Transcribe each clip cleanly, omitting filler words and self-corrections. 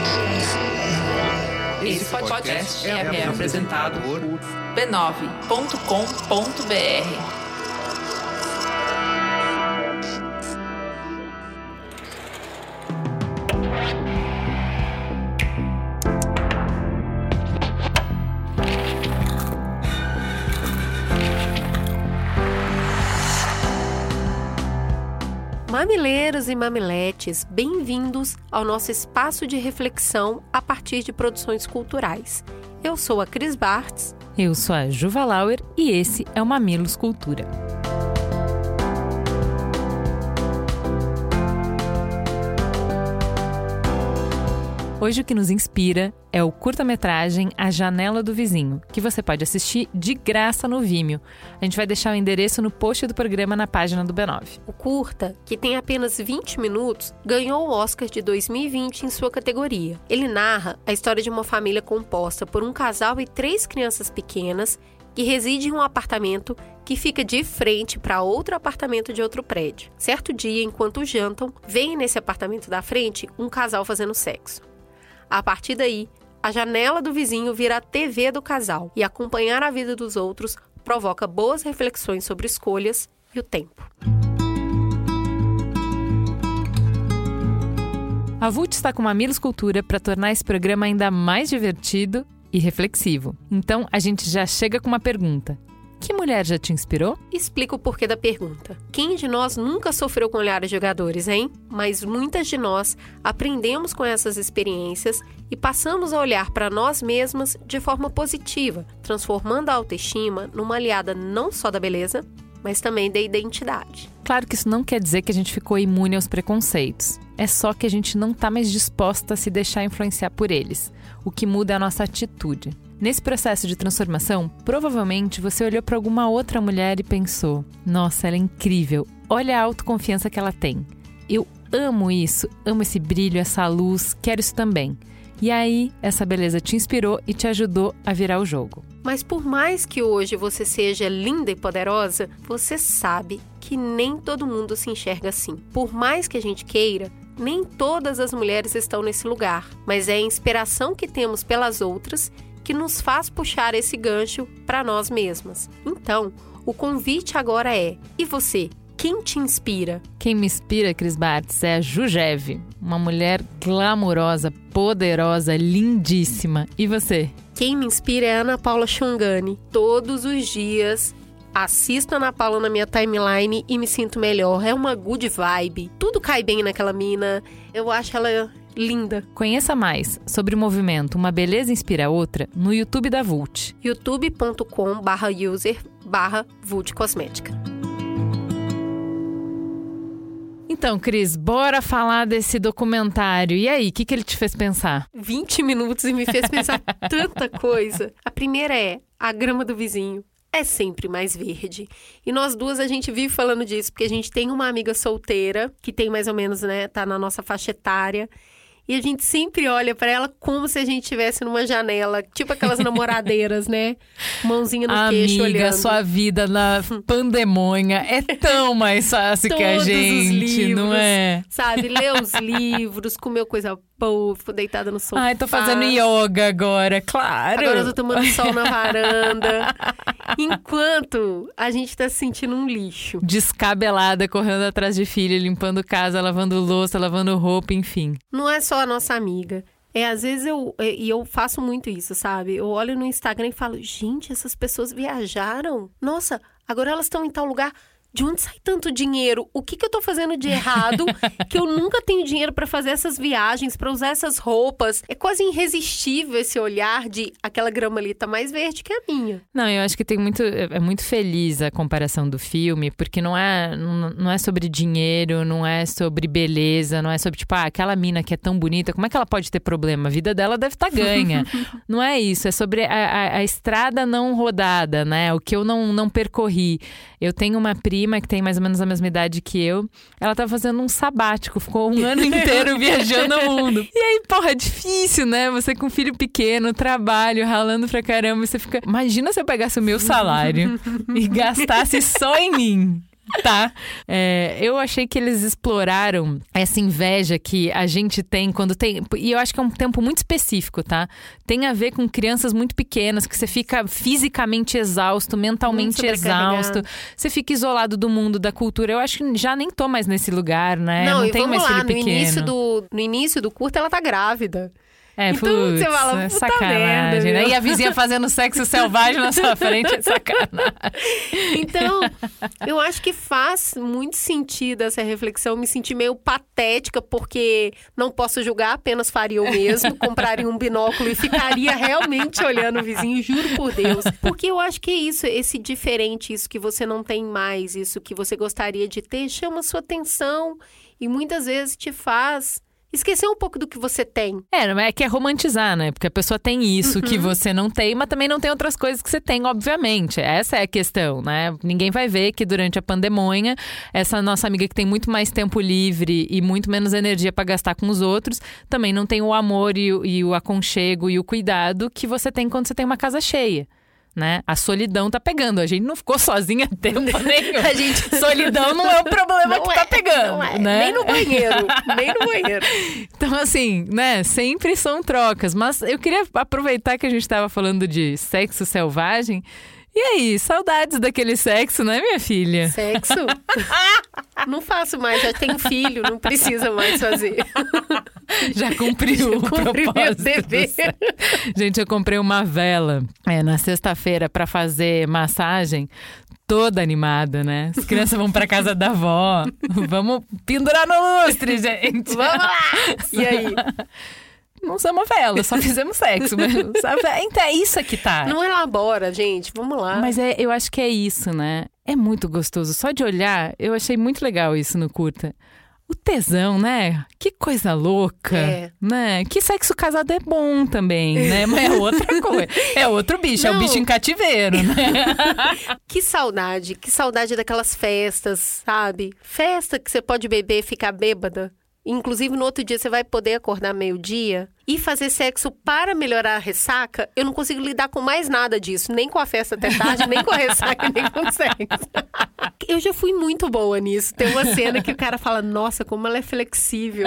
Esse podcast é apresentado por b9.com.br. Mamileiros e mamiletes, bem-vindos ao nosso espaço de reflexão a partir de produções culturais. Eu sou a Cris Bartz. Eu sou a Juva Lauer e esse é o Mamilos Cultura. Hoje o que nos inspira é o curta-metragem A Janela do Vizinho, que você pode assistir de graça no Vimeo. A gente vai deixar o endereço no post do programa na página do B9. O curta, que tem apenas 20 minutos, ganhou o Oscar de 2020 em sua categoria. Ele narra a história de uma família composta por um casal e 3 crianças pequenas que reside em um apartamento que fica de frente para outro apartamento de outro prédio. Certo dia, enquanto jantam, vem nesse apartamento da frente um casal fazendo sexo. A partir daí, a janela do vizinho vira a TV do casal e acompanhar a vida dos outros provoca boas reflexões sobre escolhas e o tempo. A Vult está com Mamilos Cultura para tornar esse programa ainda mais divertido e reflexivo. Então, a gente já chega com uma pergunta. Que mulher já te inspirou? Explico o porquê da pergunta. Quem de nós nunca sofreu com olhares julgadores, hein? Mas muitas de nós aprendemos com essas experiências e passamos a olhar para nós mesmas de forma positiva, transformando a autoestima numa aliada não só da beleza, mas também da identidade. Claro que isso não quer dizer que a gente ficou imune aos preconceitos. É só que a gente não está mais disposta a se deixar influenciar por eles. O que muda é a nossa atitude. Nesse processo de transformação, provavelmente você olhou para alguma outra mulher e pensou: nossa, ela é incrível, olha a autoconfiança que ela tem. Eu amo isso, amo esse brilho, essa luz, quero isso também. E aí, essa beleza te inspirou e te ajudou a virar o jogo. Mas por mais que hoje você seja linda e poderosa, você sabe que nem todo mundo se enxerga assim. Por mais que a gente queira, nem todas as mulheres estão nesse lugar. Mas é a inspiração que temos pelas outras que nos faz puxar esse gancho para nós mesmas. Então, o convite agora é: e você? Quem te inspira? Quem me inspira, Cris Bartz, é a Jujeve, uma mulher glamurosa, poderosa, lindíssima. E você? Quem me inspira é a Ana Paula Chongani. Todos os dias assisto a Ana Paula na minha timeline e me sinto melhor. É uma good vibe. Tudo cai bem naquela mina. Eu acho ela linda. Conheça mais sobre o movimento Uma Beleza Inspira a Outra no YouTube da Vult. youtube.com/user/Vult Cosmética. Então, Cris, bora falar desse documentário. E aí, o que ele te fez pensar? 20 minutos e me fez pensar tanta coisa. A primeira é: a grama do vizinho é sempre mais verde. E nós duas, a gente vive falando disso, porque a gente tem uma amiga solteira, que tem mais ou menos, tá na nossa faixa etária. E a gente sempre olha pra ela como se a gente estivesse numa janela, tipo aquelas namoradeiras, né? Mãozinha no queixo, olhando. Amiga, sua vida na pandemônia é tão mais fácil que a gente, os livros, não é? Sabe, ler os livros, comer coisa boa, fico deitada no sofá. Ai, tô fazendo yoga agora, claro. Agora eu tô tomando sol na varanda. Enquanto a gente tá se sentindo um lixo. Descabelada, correndo atrás de filho, limpando casa, lavando louça, lavando roupa, enfim. Não é só a nossa amiga. Às vezes eu faço muito isso, sabe? Eu olho no Instagram e falo: gente, essas pessoas viajaram. Nossa, agora elas estão em tal lugar. De onde sai tanto dinheiro? O que eu tô fazendo de errado que eu nunca tenho dinheiro pra fazer essas viagens, pra usar essas roupas? É quase irresistível esse olhar de aquela grama ali tá mais verde que a minha. Não, eu acho que é muito feliz a comparação do filme, porque não é sobre dinheiro, não é sobre beleza, não é sobre tipo, aquela mina que é tão bonita, como é que ela pode ter problema? A vida dela deve estar ganha. Não é isso, é sobre a estrada não rodada, né? O que eu não percorri. Eu tenho uma prima que tem mais ou menos a mesma idade que eu. Ela tá fazendo um sabático, ficou um ano inteiro viajando o mundo. E aí, porra, é difícil, né? Você com filho pequeno, trabalho, ralando pra caramba, você fica... Imagina se eu pegasse o meu salário e gastasse só em mim. Tá. Eu achei que eles exploraram essa inveja que a gente tem quando tem... E eu acho que é um tempo muito específico, tá? Tem a ver com crianças muito pequenas, que você fica fisicamente exausto, mentalmente exausto. Você fica isolado do mundo, da cultura. Eu acho que já nem tô mais nesse lugar, né? Não tenho mais filho pequeno. No início do curto, ela tá grávida. Então você fala, sacanagem, merda, né? E a vizinha fazendo sexo selvagem na sua frente é sacanagem. Então, eu acho que faz muito sentido essa reflexão. Me senti meio patética, porque não posso julgar, apenas faria o mesmo. Compraria um binóculo e ficaria realmente olhando o vizinho, juro por Deus. Porque eu acho que é isso, esse diferente, isso que você não tem mais, isso que você gostaria de ter, chama a sua atenção e muitas vezes te faz... esquecer um pouco do que você tem. Não é que é romantizar, né? Porque a pessoa tem isso que você não tem, mas também não tem outras coisas que você tem, obviamente. Essa é a questão, né? Ninguém vai ver que durante a pandemia, essa nossa amiga que tem muito mais tempo livre e muito menos energia pra gastar com os outros, também não tem o amor e o aconchego e o cuidado que você tem quando você tem uma casa cheia. Né? A solidão tá pegando. A gente não ficou sozinha tempo nenhum. Solidão não é o problema que tá pegando. Né? Nem no banheiro. Nem no banheiro. Então, assim, né? Sempre são trocas. Mas eu queria aproveitar que a gente tava falando de sexo selvagem. E aí, saudades daquele sexo, né, minha filha? Sexo? Não faço mais, já tenho filho, não precisa mais fazer. Já cumpriu o propósito. Dever. Gente, eu comprei uma vela na sexta-feira pra fazer massagem. Toda animada, né? As crianças vão pra casa da avó. Vamos pendurar no lustre, gente. Vamos lá! E aí? Não usamos vela, só fizemos sexo. Mas, sabe? Então é isso que tá. Não elabora, gente. Vamos lá. Mas eu acho que é isso, né? É muito gostoso. Só de olhar, eu achei muito legal isso no curta. O tesão, né? Que coisa louca, né? Que sexo casado é bom também, né? Mas é outra coisa. É outro bicho, é o bicho em cativeiro, né? Que saudade daquelas festas, sabe? Festa que você pode beber e ficar bêbada. Inclusive, no outro dia você vai poder acordar meio-dia e fazer sexo para melhorar a ressaca. Eu não consigo lidar com mais nada disso. Nem com a festa até tarde, nem com a ressaca, nem com o sexo. Eu já fui muito boa nisso. Tem uma cena que o cara fala, nossa, como ela é flexível.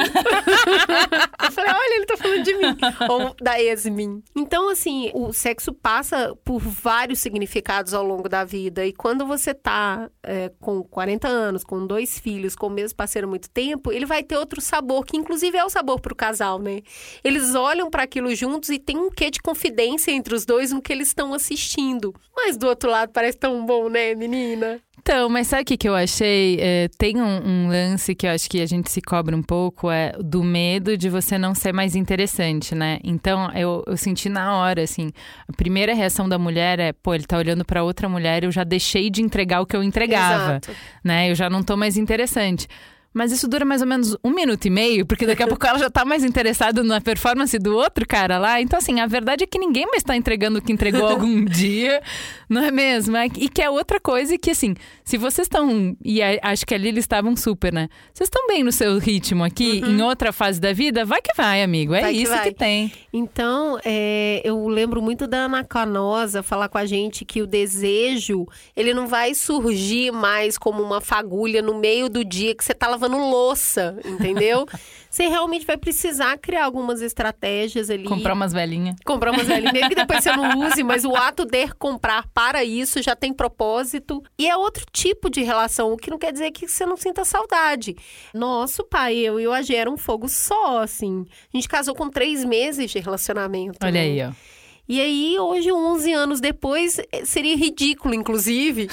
Eu falei, olha, ele tá falando de mim. Ou da Yasmin. Então, assim, o sexo passa por vários significados ao longo da vida. E quando você tá com 40 anos, com 2 filhos, com o mesmo parceiro há muito tempo, ele vai ter outro sabor, que inclusive é o sabor pro casal, né? Eles olham para aquilo juntos e tem um quê de confidência entre os dois no que eles estão assistindo. Mas do outro lado parece tão bom, né, menina? Então, mas sabe o que eu achei? Tem um lance que eu acho que a gente se cobra um pouco, do medo de você não ser mais interessante, né? Então, eu senti na hora, assim, a primeira reação da mulher ele tá olhando pra outra mulher, eu já deixei de entregar o que eu entregava. Exato. Né? Eu já não tô mais interessante. Mas isso dura mais ou menos 1 minuto e meio, porque daqui a pouco ela já tá mais interessada na performance do outro cara lá. Então, assim, a verdade é que ninguém mais tá entregando o que entregou algum dia, não é mesmo? E que é outra coisa que, assim, se vocês estão... E acho que ali eles estavam super, né? Vocês estão bem no seu ritmo aqui, em outra fase da vida? Vai que vai, amigo. É isso que tem. Então, eu lembro muito da Ana Canosa falar com a gente que o desejo, ele não vai surgir mais como uma fagulha no meio do dia que você tá lavando louça, entendeu? Você realmente vai precisar criar algumas estratégias ali. Comprar umas velhinhas. Mesmo que depois você não use, mas o ato de comprar para isso já tem propósito. E é outro tipo de relação, o que não quer dizer que você não sinta saudade. Nosso pai, eu e o AG era um fogo só, assim. A gente casou com 3 meses de relacionamento. Olha aí, ó. E aí, hoje, 11 anos depois, seria ridículo, inclusive,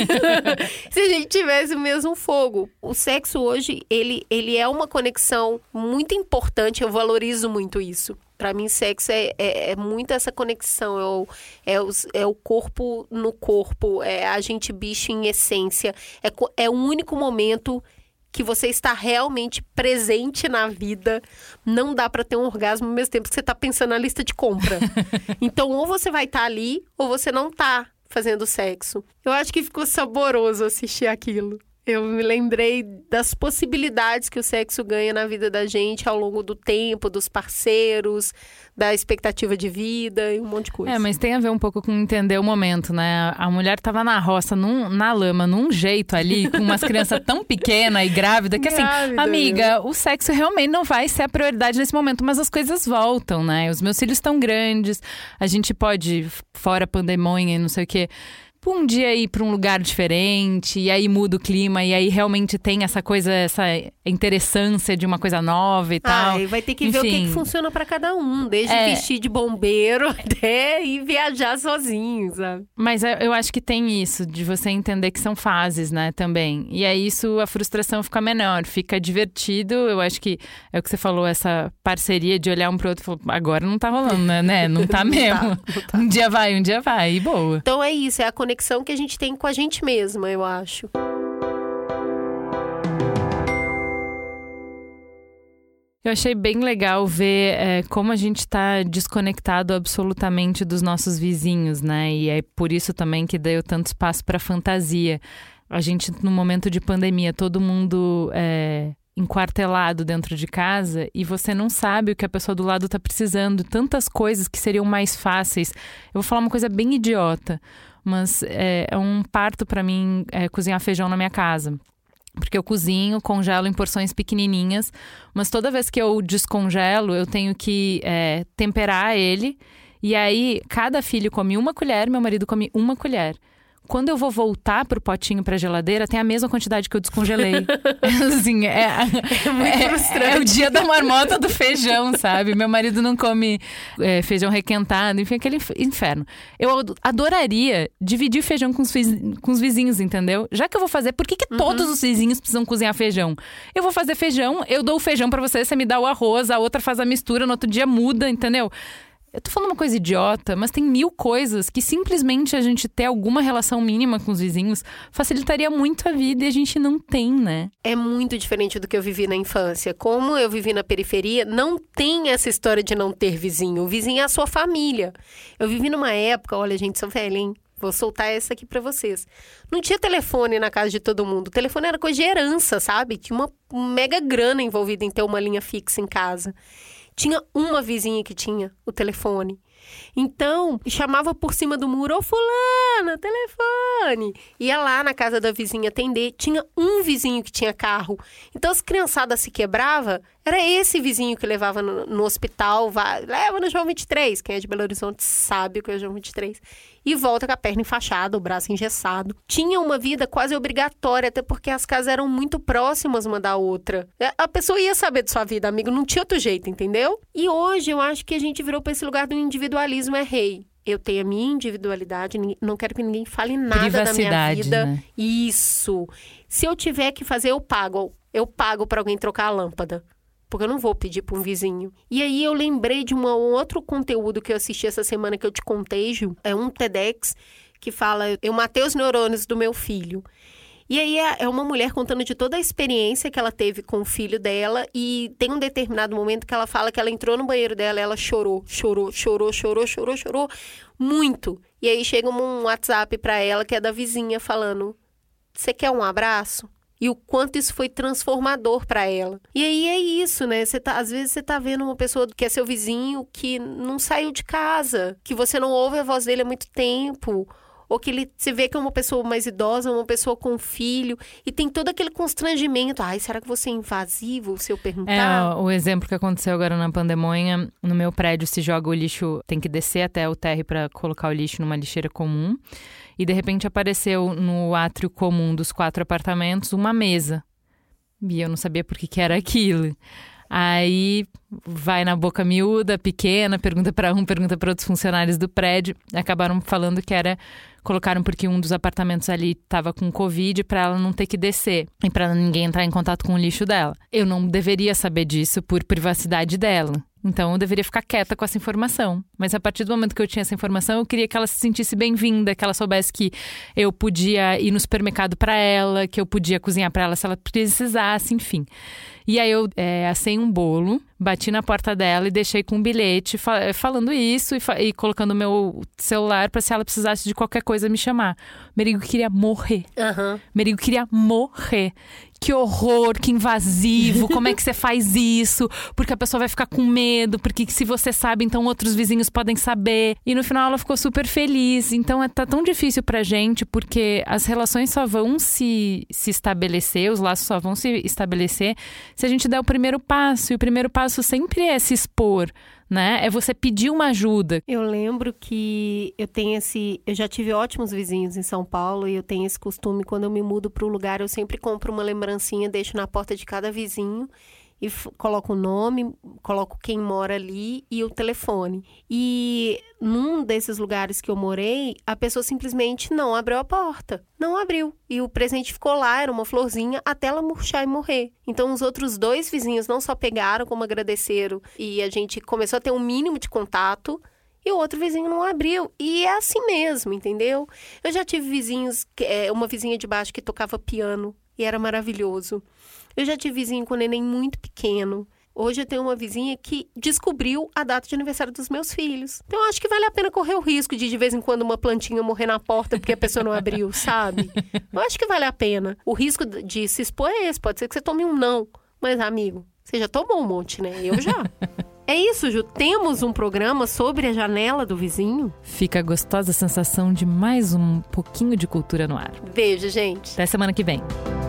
se a gente tivesse o mesmo fogo. O sexo hoje, ele é uma conexão muito importante, eu valorizo muito isso. Para mim, sexo é muito essa conexão, é o corpo no corpo, é a gente bicho em essência, é o único momento que você está realmente presente na vida. Não dá para ter um orgasmo ao mesmo tempo que você está pensando na lista de compra. Então, ou você vai estar ali, ou você não está fazendo sexo. Eu acho que ficou saboroso assistir aquilo. Eu me lembrei das possibilidades que o sexo ganha na vida da gente ao longo do tempo, dos parceiros, da expectativa de vida e um monte de coisa. Mas tem a ver um pouco com entender o momento, né? A mulher tava na roça, na lama, num jeito ali, com umas crianças tão pequenas e grávida, que assim, amiga, o sexo realmente não vai ser a prioridade nesse momento, mas as coisas voltam, né? Os meus filhos estão grandes, a gente pode, fora a pandemia e não sei o quê, um dia ir para um lugar diferente, e aí muda o clima, e aí realmente tem essa coisa, essa interessância de uma coisa nova e tal. E vai ter que ver o que funciona para cada um, desde vestir de bombeiro até ir viajar sozinho, sabe? Mas eu acho que tem isso, de você entender que são fases, né, também. E aí isso, a frustração fica menor, fica divertido. Eu acho que é o que você falou, essa parceria de olhar um pro outro e falar, agora não tá rolando, né? Não tá mesmo. Não tá. Um dia vai, e boa. Então é isso, é a conexão que a gente tem com a gente mesma, eu acho. Eu achei bem legal ver como a gente está desconectado absolutamente dos nossos vizinhos, né? E é por isso também que deu tanto espaço para fantasia. A gente, no momento de pandemia, todo mundo enquartelado dentro de casa e você não sabe o que a pessoa do lado está precisando. Tantas coisas que seriam mais fáceis. Eu vou falar uma coisa bem idiota, mas é um parto para mim cozinhar feijão na minha casa. Porque eu cozinho, congelo em porções pequenininhas, mas toda vez que eu descongelo, eu tenho que temperar ele. E aí, cada filho come uma colher, meu marido come uma colher. Quando eu vou voltar pro potinho, pra geladeira, tem a mesma quantidade que eu descongelei. Assim, muito frustrante. É o dia da marmota do feijão, sabe? Meu marido não come feijão requentado, enfim, aquele inferno. Eu adoraria dividir feijão com os vizinhos, entendeu? Já que eu vou fazer, por que todos os vizinhos precisam cozinhar feijão? Eu vou fazer feijão, eu dou o feijão pra você me dá o arroz, a outra faz a mistura, no outro dia muda, entendeu? Eu tô falando uma coisa idiota, mas tem 1000 coisas que simplesmente a gente ter alguma relação mínima com os vizinhos facilitaria muito a vida e a gente não tem, né? É muito diferente do que eu vivi na infância. Como eu vivi na periferia, não tem essa história de não ter vizinho. O vizinho é a sua família. Eu vivi numa época, olha gente, sou velha, hein? Vou soltar essa aqui pra vocês. Não tinha telefone na casa de todo mundo. O telefone era coisa de herança, sabe? Tinha uma mega grana envolvida em ter uma linha fixa em casa. Tinha uma vizinha que tinha o telefone. Então, chamava por cima do muro, ô fulana, telefone. Ia lá na casa da vizinha atender. Tinha um vizinho que tinha carro. Então, as criançadas se quebravam, era esse vizinho que levava no hospital. Leva no João 23. Quem é de Belo Horizonte sabe o que é o João 23. E volta com a perna enfaixada, o braço engessado. Tinha uma vida quase obrigatória, até porque as casas eram muito próximas uma da outra. A pessoa ia saber de sua vida, amigo, não tinha outro jeito, entendeu? E hoje eu acho que a gente virou para esse lugar do individualismo rei. Eu tenho a minha individualidade, não quero que ninguém fale nada da minha vida. Né? Isso. Se eu tiver que fazer, eu pago para alguém trocar a lâmpada. Porque eu não vou pedir para um vizinho. E aí eu lembrei de um outro conteúdo que eu assisti essa semana que eu te contei, Ju. É um TEDx que fala, eu matei os neurônios do meu filho. E aí é uma mulher contando de toda a experiência que ela teve com o filho dela. E tem um determinado momento que ela fala que ela entrou no banheiro dela e ela chorou muito. E aí chega um WhatsApp para ela que é da vizinha falando, você quer um abraço? E o quanto isso foi transformador para ela. E aí é isso, né? Às vezes você tá vendo uma pessoa que é seu vizinho que não saiu de casa, que você não ouve a voz dele há muito tempo, ou que você vê que é uma pessoa mais idosa, uma pessoa com filho, e tem todo aquele constrangimento. Ai, será que você é invasivo se eu perguntar? O exemplo que aconteceu agora na pandemia, no meu prédio se joga o lixo, tem que descer até o térreo para colocar o lixo numa lixeira comum. E de repente apareceu no átrio comum dos 4 apartamentos uma mesa. E eu não sabia por que era aquilo. Aí vai na boca miúda, pequena, pergunta para outros funcionários do prédio. Acabaram falando que colocaram porque um dos apartamentos ali estava com Covid para ela não ter que descer e para ninguém entrar em contato com o lixo dela. Eu não deveria saber disso por privacidade dela. Então eu deveria ficar quieta com essa informação. Mas a partir do momento que eu tinha essa informação, eu queria que ela se sentisse bem-vinda, que ela soubesse que eu podia ir no supermercado para ela, que eu podia cozinhar para ela se ela precisasse, enfim. E aí eu assei um bolo, bati na porta dela e deixei com um bilhete falando isso e colocando o meu celular para se ela precisasse de qualquer coisa me chamar. Merigo queria morrer. Merigo queria morrer. Que horror, que invasivo, como é que você faz isso? Porque a pessoa vai ficar com medo, porque se você sabe, então outros vizinhos podem saber. E no final ela ficou super feliz. Então tá tão difícil pra gente, porque as relações só vão se estabelecer, os laços só vão se estabelecer se a gente der o primeiro passo. E o primeiro passo sempre é se expor, né? É você pedir uma ajuda. Eu lembro que eu já tive ótimos vizinhos em São Paulo e eu tenho esse costume, quando eu me mudo para o lugar, eu sempre compro uma lembrancinha, deixo na porta de cada vizinho e coloco o nome, coloco quem mora ali e o telefone. E num desses lugares que eu morei, a pessoa simplesmente não abriu a porta. Não abriu. E o presente ficou lá, era uma florzinha, até ela murchar e morrer. Então os outros 2 vizinhos não só pegaram, como agradeceram. E a gente começou a ter um mínimo de contato. E o outro vizinho não abriu. E é assim mesmo, entendeu? Eu já tive vizinhos, uma vizinha de baixo que tocava piano. E era maravilhoso. Eu já tive vizinho com neném muito pequeno. Hoje eu tenho uma vizinha que descobriu a data de aniversário dos meus filhos. Então eu acho que vale a pena correr o risco de vez em quando, uma plantinha morrer na porta porque a pessoa não abriu, sabe? Eu acho que vale a pena. O risco de se expor é esse. Pode ser que você tome um não. Mas, amigo, você já tomou um monte, né? Eu já. É isso, Ju. Temos um programa sobre a janela do vizinho. Fica a gostosa sensação de mais um pouquinho de cultura no ar. Beijo, gente. Até semana que vem.